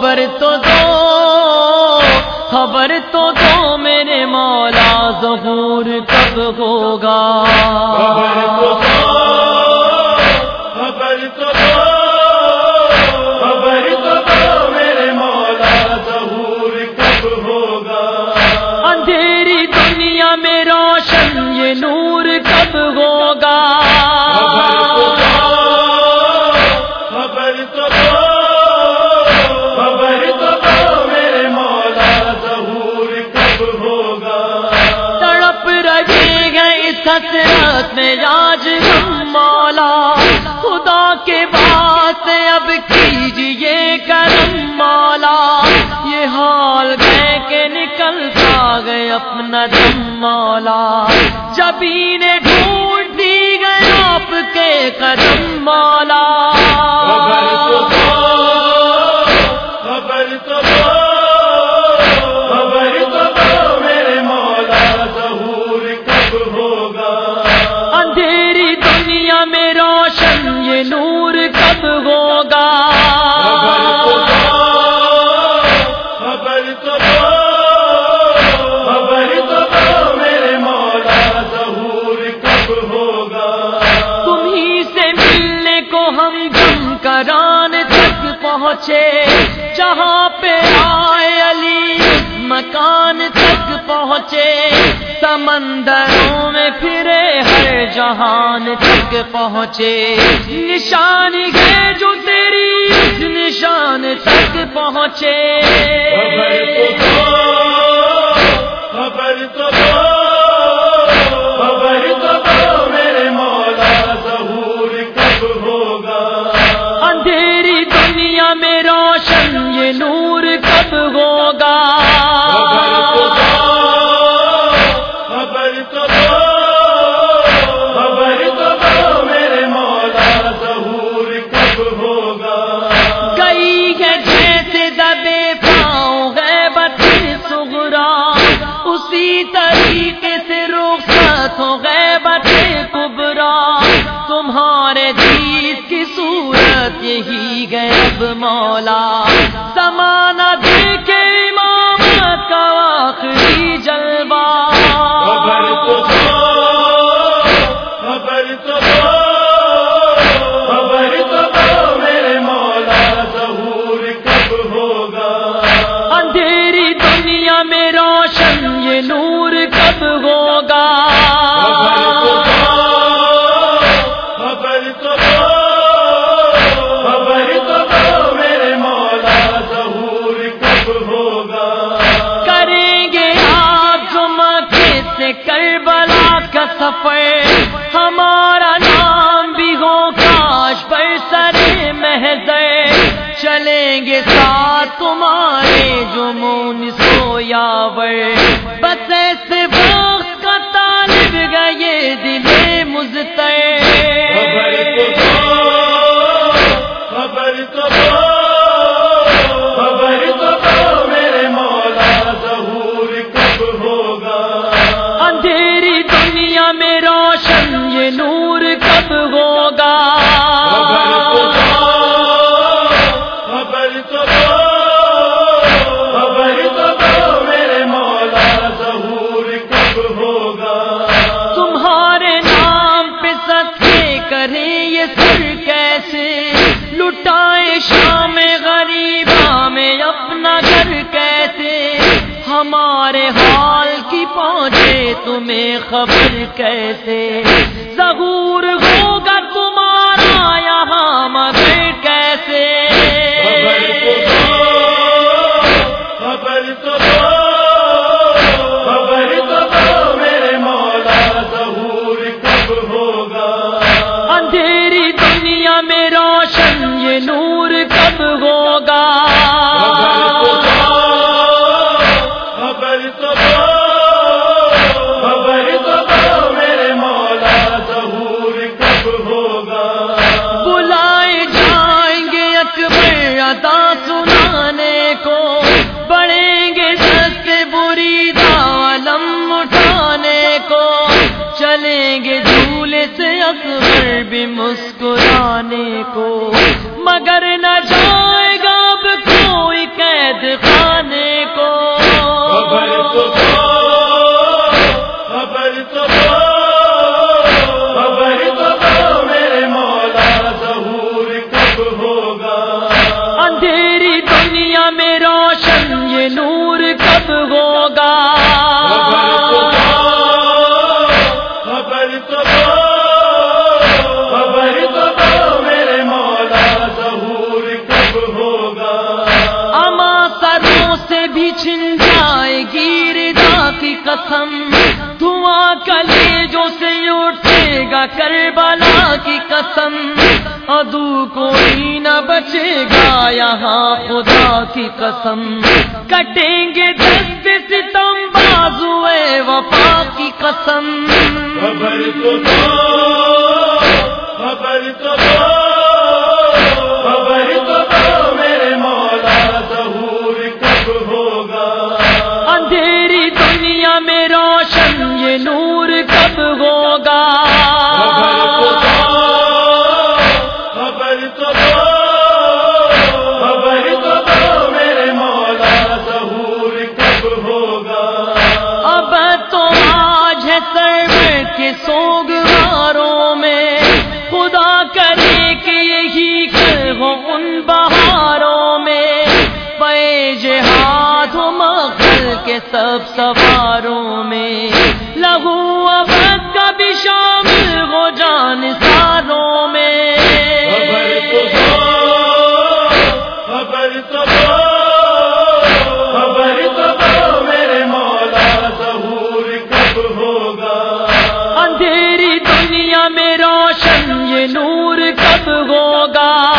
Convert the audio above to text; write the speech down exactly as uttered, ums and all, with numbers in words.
خبر تو دو، خبر تو دو میرے مولا ظہور کب ہوگا، خبر تو دو، خبر تو دو، خبر تو دو میرے مولا ظہور کب ہوگا، اندھیری دنیا میں روشن یہ نور کب ہوگا، خبر تو دو، خبر تو دو، خبر تو دو میرے مولا ظہور کب ہوگا، تڑپ رہے گئے اس حسرت میں آج ہم مولا، خدا کے واسطے اب کیجئے کرم مولا، یہ حال گئے کہ نکلتا گئے اپنا دم مولا، جبینیں ڈھونڈتی گئے آپ کے قدم مولا، خبر تو دو، خبر تو دو، خبر تو دو میرے مولا ظہور کب ہوگا، اندھیری دنیا میں روشن یہ نور کب ہوگا، خبر تو دو، خبر تو دو، خبر تو دو میرے مولا ظہور کب ہوگا، تمہیں سے ملنے کو ہم غم کران تک پہنچے، جہاں پہ آئے علی مکان تک پہنچے، سمندروں میں پھرے ہر جہان تک پہنچے، نشانی ہے جو تیری اس نشان تک پہنچے، خبر تو دو، خبر تو دو، خبر تو دو میرے مولا ظہور کب ہوگا، اندھیری دنیا میں روشن یہ نور کب ہوگا، خبر تو دو، خبر تو دو، خبر تو دو میرے مولا ظہور کب ہوگا، گئی ہے جیسے دبے پاؤں غیبت صغرا، اسی طریقے سے رخصت ہو غیبت کبرا، تمہارے دید کی صورت یہی ہے اب مولا، زمانہ دیکھے امامت کا آخری جلوہ، خبر تو دو، خبر تو دو، خبر تو دو میرے مولا ظہور کب ہوگا، اندھیری دنیا میں روشن یہ نور کب ہوگا، خبر تو دو، خبر تو دو، خبر تو دو میرے مولا ظہور کب ہوگا، کریں گے آپ جو مکے سے کربلا کا سفر، ہمارا نام بھی ہو کاش پر سر محضر، چلیں گے ساتھ تمہارے جو مون سو یاور، بس ایسے وقت کا طالب گئے دل مزتر، خبر تو دو، خبر تو دو، خبر تو دو میرے مولا ظہور کب ہوگا، اندھیری دنیا میں روشن یہ نور کب ہوگا، خبر تو دو، خبر تو دو، خبر تو دو میرے مولا ظہور کب ہوگا، تمہارے نام پہ صدقے کریں یہ سر کیسے، لٹائے شام غریبا میں اپنا گھر کیسے، ہمارے حال کی پہنچے تمہیں خبر کیسے، ظہور ہوگا تمہارا یہاں مگر کیسے، خبر تو دو، خبر تو دو، خبر تو دو میرے مولا ظہور کب ہوگا، اندھیری دنیا میں روشن یہ نور کب ہوگا، خبر تو دو، خبر تو دو، خبر تو دو میرے مولا ظہور کب ہوگا، بلائے جائیں گے اکبر عطا سنانے کو، بڑھیں گے دست بری عالم اٹھانے کو، چلیں گے جھولے سے اکبر بھی مسکرانے کو، مگر نہ جائے گا اب کوئی میں روشن یہ نور کب ہوگا؟ خبر تو دو، خبر تو دو میرے مولا ظہور کب ہوگا؟ اما سروں سے بھی چھن جائے گی رضا کی قسم، دھواں کلیجوں سے اٹھے گا کربلا کی قسم، عدو کوئی نہ بچے گا یہاں خدا کی قسم، کٹیں گے دست ستم بازوئے وفا کی قسم۔ خبر تو دو، خبر تو دو، خبر تو دو میرے مولا ظہور کب ہوگا؟ اندھیری دنیا میں روشن یہ نور کب ہوگا؟ خبر تو دو، خبر تو دو میرے مولا ظہور کب ہوگا؟ اب تو آج ہے سرور کے سوگواروں میں، خدا کرے کہ یہی کل ہو ان بہاروں میں، پے جہاد ہو مغل کے سب سواروں میں، لہو ابد کا بھی شامل ہو جان ساروں میں۔ خبر تو دو، خبر تو دو، خبر تو دو میرے مولا ظہور کب ہوگا؟ اندھیری دنیا میں روشن یہ نور کب ہوگا؟